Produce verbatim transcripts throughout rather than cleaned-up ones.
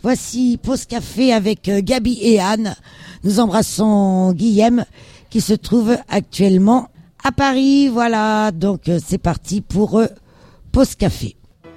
Voici Pause Café avec euh, Gabi et Anne. Nous embrassons Guillaume qui se trouve actuellement à Paris. Voilà, donc euh, c'est parti pour euh, Pause Café.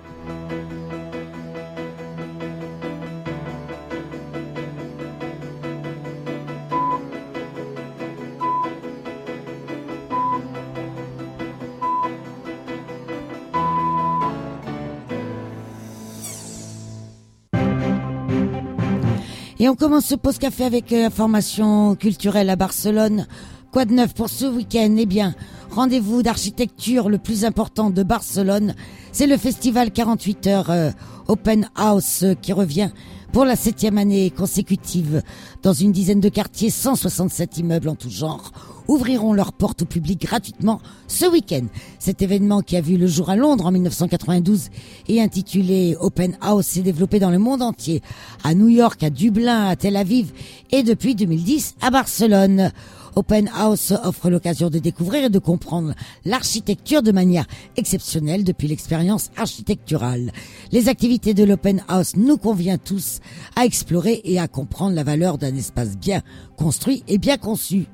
Et on commence ce pause café avec euh, information culturelle à Barcelone. Quoi de neuf pour ce week-end? Eh bien, rendez-vous d'architecture le plus important de Barcelone. C'est le festival quarante-huit heures euh, Open House euh, qui revient pour la septième année consécutive. Dans une dizaine de quartiers, cent soixante-sept immeubles en tout genre ouvriront leurs portes au public gratuitement ce week-end. Cet événement qui a vu le jour à Londres en dix-neuf cent quatre-vingt-douze et intitulé Open House s'est développé dans le monde entier, à New York, à Dublin, à Tel Aviv et depuis deux mille dix à Barcelone. Open House offre l'occasion de découvrir et de comprendre l'architecture de manière exceptionnelle depuis l'expérience architecturale. Les activités de l'Open House nous conviennent tous à explorer et à comprendre la valeur d'un espace bien construit et bien conçu.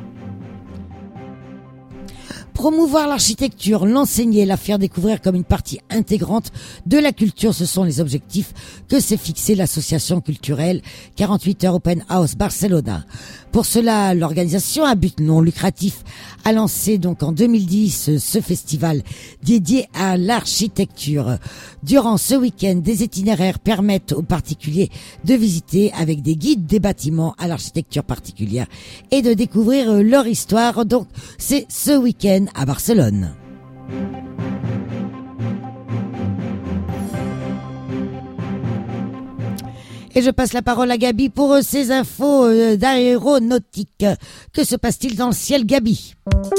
Promouvoir l'architecture, l'enseigner, la faire découvrir comme une partie intégrante de la culture, ce sont les objectifs que s'est fixé l'association culturelle quarante-huit heures Open House Barcelona. Pour cela, l'organisation à but non lucratif a lancé donc en deux mille dix ce festival dédié à l'architecture. Durant ce week-end, des itinéraires permettent aux particuliers de visiter avec des guides des bâtiments à l'architecture particulière et de découvrir leur histoire. Donc, c'est ce week-end à Barcelone. Et je passe la parole à Gabi pour euh, ces infos euh, d'aéronautique. Que se passe-t-il dans le ciel, Gabi?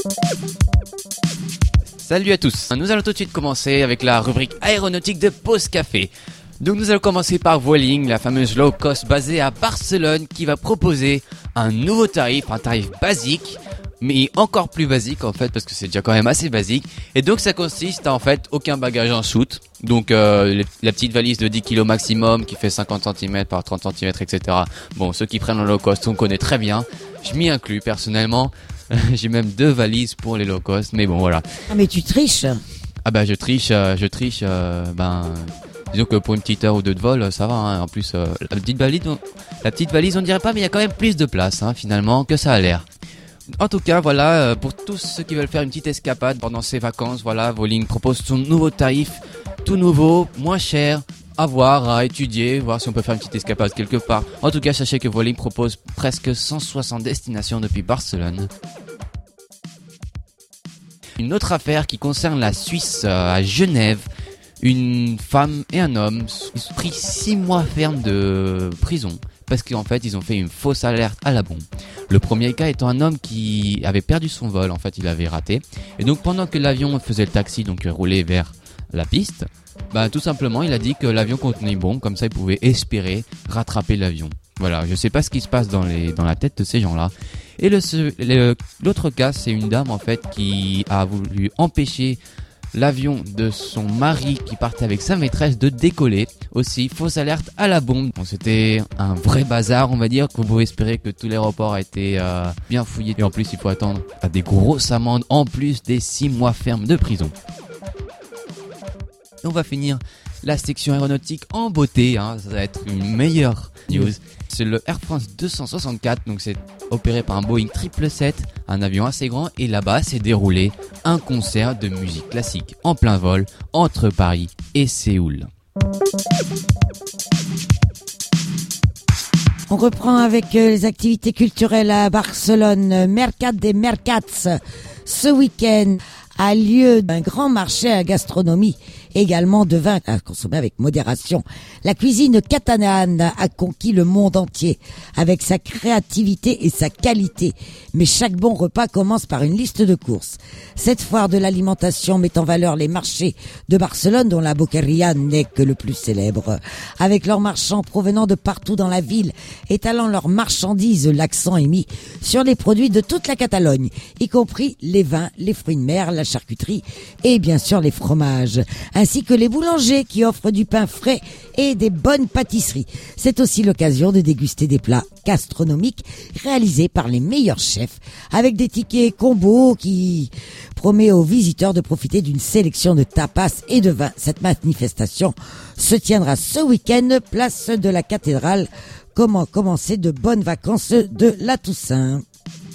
Salut à tous. Nous allons tout de suite commencer avec la rubrique aéronautique de Pause Café. Donc nous allons commencer par Vueling, la fameuse low cost basée à Barcelone qui va proposer un nouveau tarif, un tarif basique, mais encore plus basique en fait parce que c'est déjà quand même assez basique. Et donc ça consiste à en fait aucun bagage en soute. Donc euh, les, la petite valise de dix kilos maximum qui fait cinquante centimètres par trente centimètres, et cetera. Bon, ceux qui prennent le low cost on connaît très bien. Je m'y inclus personnellement. J'ai même deux valises pour les low cost, mais bon voilà. Ah mais tu triches. Ah bah je triche, euh, je triche. Euh, ben disons que pour une petite heure ou deux de vol, ça va. Hein. En plus, euh, la petite valise, on, la petite valise, on dirait pas, mais il y a quand même plus de place hein, finalement que ça a l'air. En tout cas, voilà, euh, pour tous ceux qui veulent faire une petite escapade pendant ces vacances, voilà, Vueling propose son nouveau tarif, tout nouveau, moins cher, à voir, à étudier, voir si on peut faire une petite escapade quelque part. En tout cas, sachez que Vueling propose presque cent soixante destinations depuis Barcelone. Une autre affaire qui concerne la Suisse, euh, à Genève, une femme et un homme ont pris six mois ferme de prison parce qu'en fait ils ont fait une fausse alerte à la bombe. Le premier cas étant un homme qui avait perdu son vol, en fait il avait raté, et donc pendant que l'avion faisait le taxi, donc roulait vers la piste, bah tout simplement il a dit que l'avion contenait une bombe, comme ça il pouvait espérer rattraper l'avion. Voilà, je sais pas ce qui se passe dans les dans la tête de ces gens-là. Et le, le l'autre cas, c'est une dame en fait qui a voulu empêcher l'avion de son mari qui partait avec sa maîtresse de décoller. Aussi, fausse alerte à la bombe. Bon, c'était un vrai bazar, on va dire, qu'on pouvait espérer que tout l'aéroport a été euh, bien fouillé. Et en plus, il faut attendre à des grosses amendes, en plus des six mois fermes de prison. Et on va finir la section aéronautique en beauté, hein. Ça va être une meilleure news. C'est le Air France deux cent soixante-quatre, donc c'est opéré par un Boeing sept sept sept, un avion assez grand, et là-bas s'est déroulé un concert de musique classique en plein vol entre Paris et Séoul. On reprend avec euh, les activités culturelles à Barcelone. Mercat des Mercats. Ce week-end a lieu un grand marché à gastronomie, également de vin à consommer avec modération. La cuisine catalane a conquis le monde entier avec sa créativité et sa qualité. Mais chaque bon repas commence par une liste de courses. Cette foire de l'alimentation met en valeur les marchés de Barcelone, dont la Boqueria n'est que le plus célèbre. Avec leurs marchands provenant de partout dans la ville, étalant leurs marchandises, l'accent est mis sur les produits de toute la Catalogne, y compris les vins, les fruits de mer, la charcuterie et bien sûr les fromages. Un ainsi que les boulangers qui offrent du pain frais et des bonnes pâtisseries. C'est aussi l'occasion de déguster des plats gastronomiques réalisés par les meilleurs chefs avec des tickets combos qui promet aux visiteurs de profiter d'une sélection de tapas et de vins. Cette manifestation se tiendra ce week-end, place de la cathédrale. Comment commencer de bonnes vacances de la Toussaint?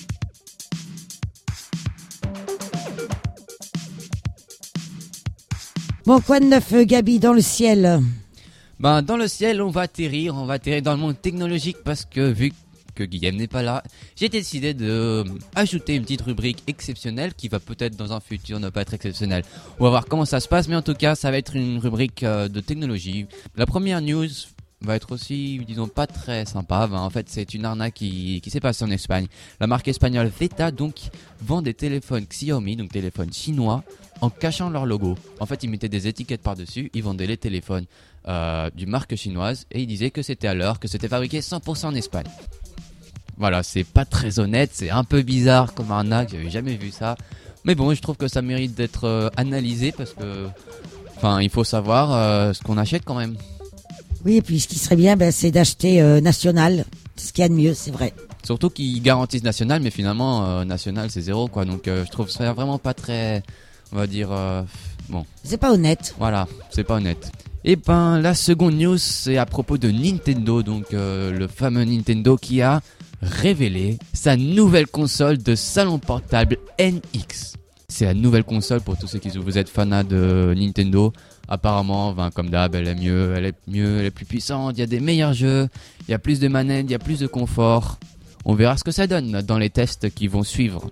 Bon, quoi de neuf, Gabi, dans le ciel? Ben, dans le ciel, on va atterrir, on va atterrir dans le monde technologique parce que vu que Guillaume n'est pas là, j'ai décidé de ajouter une petite rubrique exceptionnelle qui va peut-être dans un futur ne pas être exceptionnelle. On va voir comment ça se passe, mais en tout cas, ça va être une rubrique euh, de technologie. La première news va être aussi, disons, pas très sympa. Ben, en fait, c'est une arnaque qui, qui s'est passée en Espagne. La marque espagnole Zeta, donc, vend des téléphones Xiaomi, donc téléphones chinois, en cachant leur logo. En fait, ils mettaient des étiquettes par-dessus, ils vendaient les téléphones euh, d'une marque chinoise et ils disaient que c'était à l'heure, que c'était fabriqué cent pour cent en Espagne. Voilà, c'est pas très honnête, c'est un peu bizarre comme arnaque, j'avais jamais vu ça. Mais bon, je trouve que ça mérite d'être euh, analysé parce que, enfin, il faut savoir euh, ce qu'on achète quand même. Oui, et puis ce qui serait bien, ben, c'est d'acheter euh, national, ce qu'il y a de mieux, c'est vrai. Surtout qu'ils garantissent national, mais finalement, euh, national c'est zéro, quoi. Donc euh, je trouve ça vraiment pas très, on va dire, euh, bon. C'est pas honnête. Voilà, c'est pas honnête. Et ben, la seconde news, c'est à propos de Nintendo, donc euh, le fameux Nintendo qui a révélé sa nouvelle console de salon portable N X. C'est la nouvelle console pour tous ceux qui vous êtes fanats de Nintendo. Apparemment, ben, comme d'hab, elle est mieux, elle est mieux, elle est plus puissante, il y a des meilleurs jeux, il y a plus de manettes, il y a plus de confort. On verra ce que ça donne dans les tests qui vont suivre.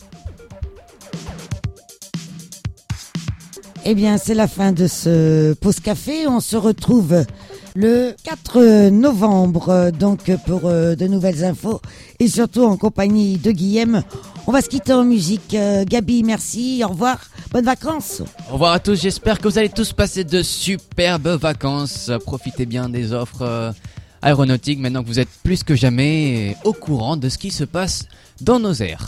Eh bien, c'est la fin de ce pause café. On se retrouve le quatre novembre, donc pour euh, de nouvelles infos et surtout en compagnie de Guillaume. On va se quitter en musique. Euh, Gabi, merci, au revoir, bonnes vacances. Au revoir à tous, j'espère que vous allez tous passer de superbes vacances. Profitez bien des offres euh, aéronautiques maintenant que vous êtes plus que jamais au courant de ce qui se passe dans nos airs.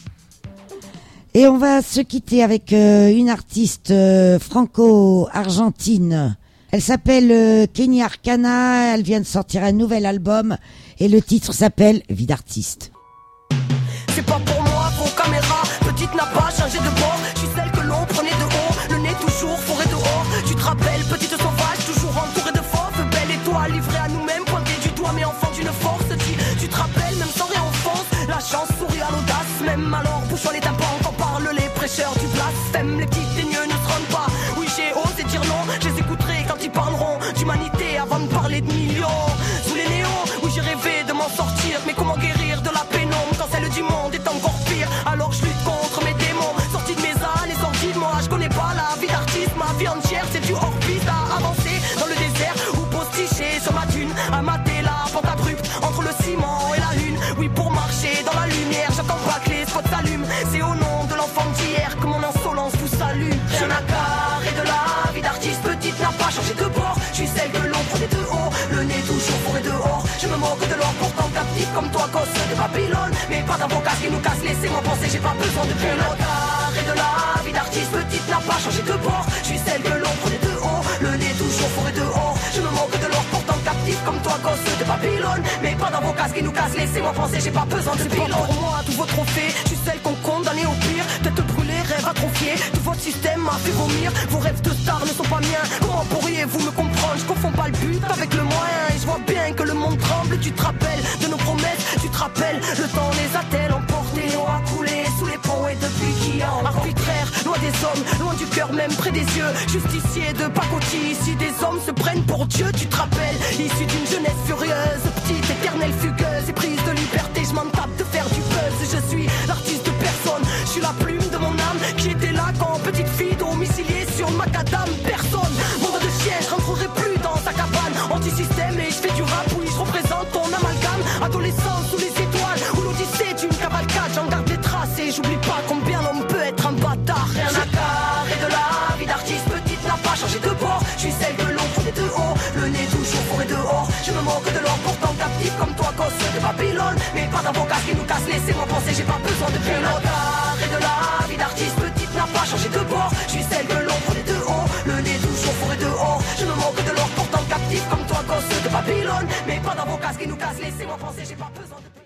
Et on va se quitter avec euh, une artiste euh, franco-argentine. Elle s'appelle euh, Kenny Arcana, elle vient de sortir un nouvel album et le titre s'appelle Vie d'artiste. C'est pas pour moi, vos caméras, petite n'a pas changé de bord. Je suis celle que l'on prenait de haut, le nez toujours forêt dehors. Tu te rappelles, petite sauvage, toujours entourée de fauves, belle étoile, livrée à nous-mêmes, pointée du doigt, mais enfant d'une force. Tu, tu te rappelles, même sans rien en France, la chance sourit à l'audace, même alors bouchons les tympans quand parlent les prêcheurs du blasphème. Les petits teigneux ne se rendent pas, oui j'ai osé dire non, je les écouterai quand ils parleront d'humanité avant de parler de millions. Sous les néons, où j'ai rêvé de m'en sortir, mais comment guérir de la pénombre quand celle du monde est encore pire. Alors je lutte contre mes démons, sortis de mes ânes et sortis de moi. Je connais pas la vie d'artiste, ma vie entière c'est du hors-piste à avancer dans le désert ou posticher sur ma dune, à mater la pente abrupte entre le ciment et la lune. Oui, pour marcher dans la lumière, j'attends pas que les spots s'allument. C'est au nom de l'enfant d'hier que mon insolence vous salue. Rien à carrer de la vie d'artiste, petite n'a pas changé de bord. Je suis celle que l'on prenait de haut, le nez toujours fourré dehors. Je me moque de l'or pourtant captif comme toi, gosse de Babylone. Mais pas d'avocat qui nous casse, laissez-moi penser, j'ai pas besoin de pilote. Carré de la vie d'artiste, petite n'a pas changé de bord. Je suis celle que l'on prenait de haut, le nez toujours fourré dehors. Je me moque de l'or pourtant captif comme toi, gosse de Babylone. Mais pas d'avocat qui nous casse, laissez-moi penser, j'ai pas besoin de pilote. Pour moi, tous vos trophées, je suis celle qu'on condamnait au pire. Tête brûlée, rêve atrophié, tout votre système m'a fait vomir. Vos rêves de star ne sont pas miens, comment pourriez-vous me comprendre? Je confonds pas le but avec le moyen et je vois bien que le monde tremble. Tu te rappelles de nos promesses, tu te rappelles, le temps les a-t-elle emportés, l'eau a coulé sous les ponts et depuis qui en arbitraire, loin des hommes, loin du cœur, même près des yeux, justicier de pacotille, ici des hommes se prennent pour Dieu. Tu te rappelles, issu d'une jeunesse furieuse, petite, éternelle, fugueuse et prise de liberté, je m'en tape de faire du buzz. Je suis l'artiste de personne, je suis la plume de mon âme qui était là quand petite fille domiciliée sur le macadam. Personne, monde de chien, je rentrerai plus dans sa cabane. Anti-système et je fais du rap, oui je représente ton amalgame. Adolescent sous les étoiles, où l'odyssée d'une cavalcade. J'en garde les traces et j'oublie pas combien l'homme peut être un bâtard. Rien à carrer de la vie d'artiste, petite n'a pas changé de bord. Je suis celle que l'on prenait de haut, le nez toujours fourré dehors. Je me moque de l'or pourtant captif comme toi, gosse de Babylone. Mais pas d'avocat qui nous casse, laissez-moi penser, j'ai pas besoin de pilote. Carré de la vie d'artiste, petite n'a pas changé de bord. Je suis celle que l'on prenait de haut, le nez toujours fourré gaz, laissez-moi penser, j'ai pas besoin de